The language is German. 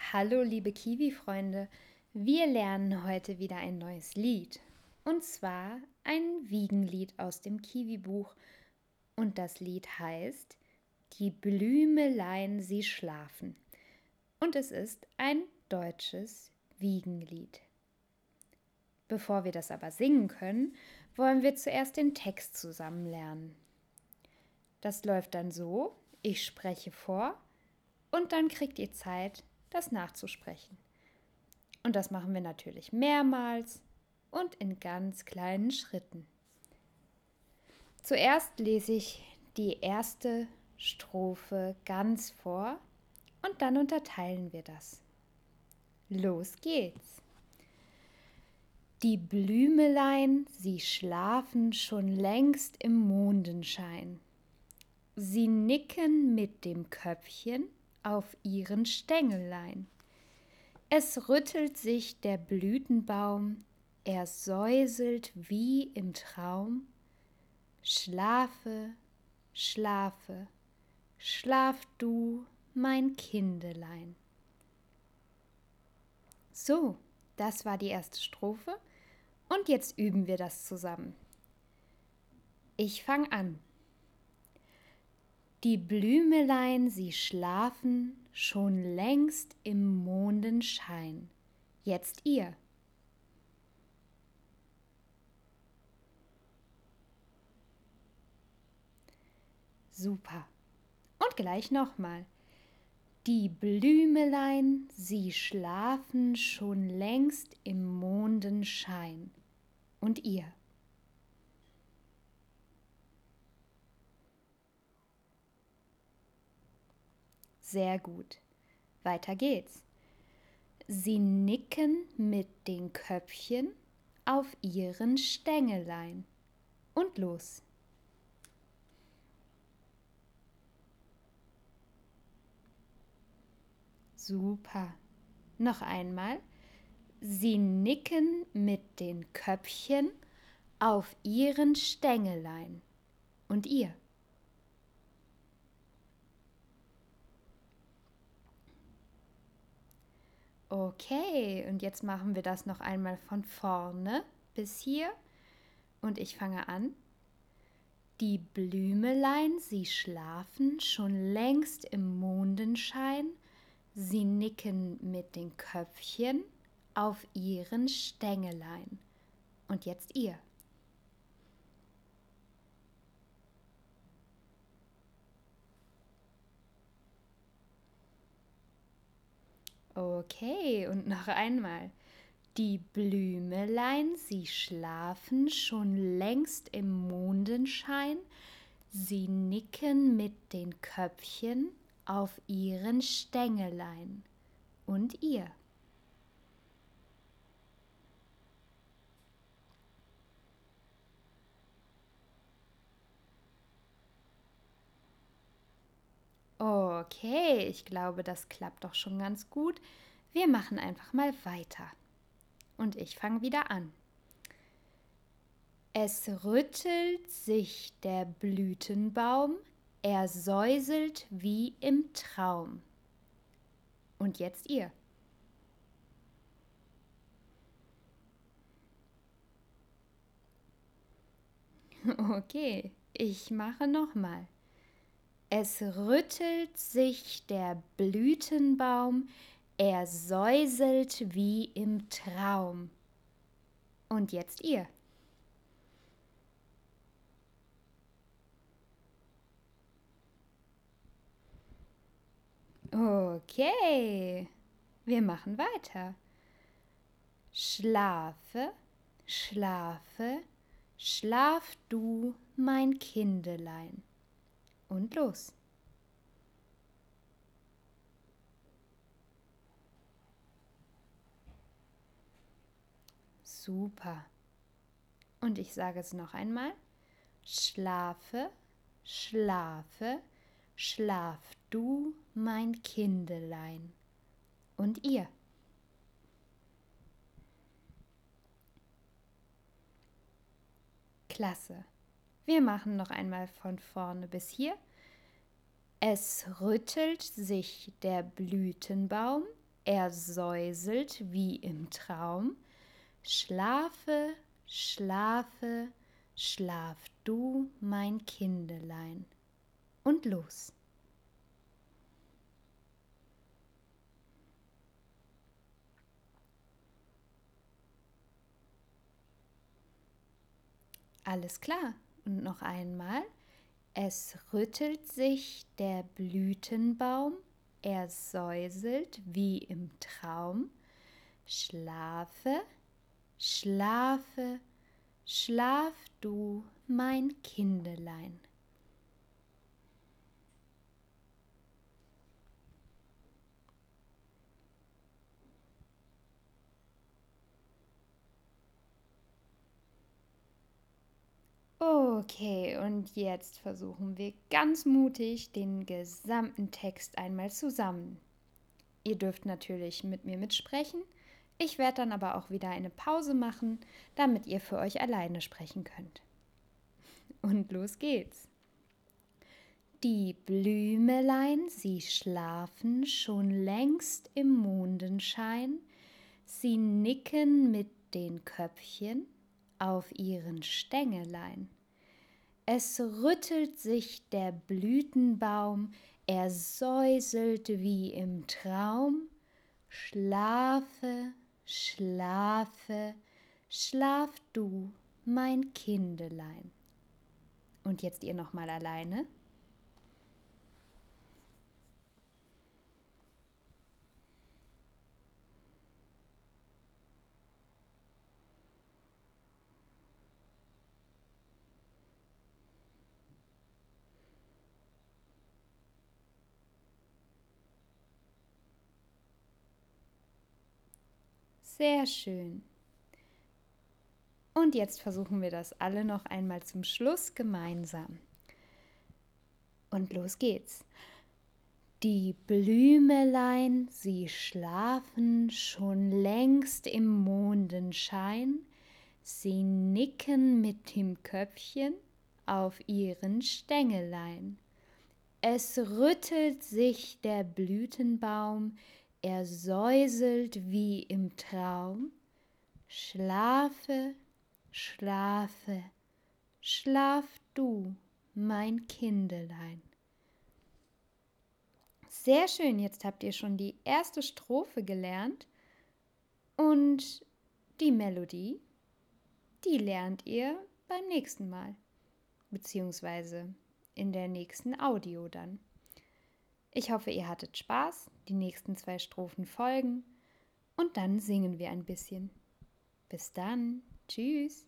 Hallo liebe Kiwi-Freunde, wir lernen heute wieder ein neues Lied. Und zwar ein Wiegenlied aus dem Kiwi-Buch. Und das Lied heißt Die Blümelein, sie schlafen. Und es ist ein deutsches Wiegenlied. Bevor wir das aber singen können, wollen wir zuerst den Text zusammen lernen. Das läuft dann so, ich spreche vor und dann kriegt ihr Zeit, das nachzusprechen. Und das machen wir natürlich mehrmals und in ganz kleinen Schritten. Zuerst lese ich die erste Strophe ganz vor und dann unterteilen wir das. Los geht's! Die Blümelein, sie schlafen schon längst im Mondenschein. Sie nicken mit dem Köpfchen auf ihren Stängelein. Es rüttelt sich der Blütenbaum, er säuselt wie im Traum. Schlafe, schlafe, schlaf du, mein Kindelein. So, das war die erste Strophe und jetzt üben wir das zusammen. Ich fange an. Die Blümelein, sie schlafen schon längst im Mondenschein. Jetzt ihr. Super. Und gleich nochmal. Die Blümelein, sie schlafen schon längst im Mondenschein. Und ihr. Sehr gut. Weiter geht's. Sie nicken mit den Köpfchen auf ihren Stängelein. Und los. Super. Noch einmal. Sie nicken mit den Köpfchen auf ihren Stängelein. Und ihr. Okay, und jetzt machen wir das noch einmal von vorne bis hier. Und ich fange an. Die Blümelein, sie schlafen schon längst im Mondenschein. Sie nicken mit den Köpfchen auf ihren Stängelein. Und jetzt ihr. Okay, und noch einmal. Die Blümelein, sie schlafen schon längst im Mondenschein. Sie nicken mit den Köpfchen auf ihren Stängelein. Und ihr. Okay, ich glaube, das klappt doch schon ganz gut. Wir machen einfach mal weiter. Und ich fange wieder an. Es rüttelt sich der Blütenbaum, er säuselt wie im Traum. Und jetzt ihr. Okay, ich mache nochmal. Es rüttelt sich der Blütenbaum, er säuselt wie im Traum. Und jetzt ihr. Okay, wir machen weiter. Schlafe, schlafe, schlaf du, mein Kindelein. Und los. Super. Und ich sage es noch einmal. Schlafe, schlafe, schlaf du, mein Kindelein. Und ihr. Klasse. Wir machen noch einmal von vorne bis hier. Es rüttelt sich der Blütenbaum, er säuselt wie im Traum. Schlafe, schlafe, schlaf du, mein Kindelein. Und los. Alles klar. Und noch einmal. Es rüttelt sich der Blütenbaum, er säuselt wie im Traum. Schlafe, schlafe, schlaf du, mein Kindelein. Okay, und jetzt versuchen wir ganz mutig den gesamten Text einmal zusammen. Ihr dürft natürlich mit mir mitsprechen. Ich werde dann aber auch wieder eine Pause machen, damit ihr für euch alleine sprechen könnt. Und los geht's. Die Blümelein, sie schlafen schon längst im Mondenschein, sie nicken mit den Köpfchen auf ihren Stängelein. Es rüttelt sich der Blütenbaum, er säuselt wie im Traum. Schlafe, schlafe, schlaf du, mein Kindelein. Und jetzt ihr nochmal alleine. Sehr schön. Und jetzt versuchen wir das alle noch einmal zum Schluss gemeinsam. Und los geht's. Die Blümelein, sie schlafen schon längst im Mondenschein, sie nicken mit dem Köpfchen auf ihren Stängelein. Es rüttelt sich der Blütenbaum, er säuselt wie im Traum. Schlafe, schlafe, schlaf du, mein Kindelein. Sehr schön, jetzt habt ihr schon die erste Strophe gelernt und die Melodie, die lernt ihr beim nächsten Mal, beziehungsweise in der nächsten Audio dann. Ich hoffe, ihr hattet Spaß, die nächsten 2 Strophen folgen und dann singen wir ein bisschen. Bis dann, tschüss.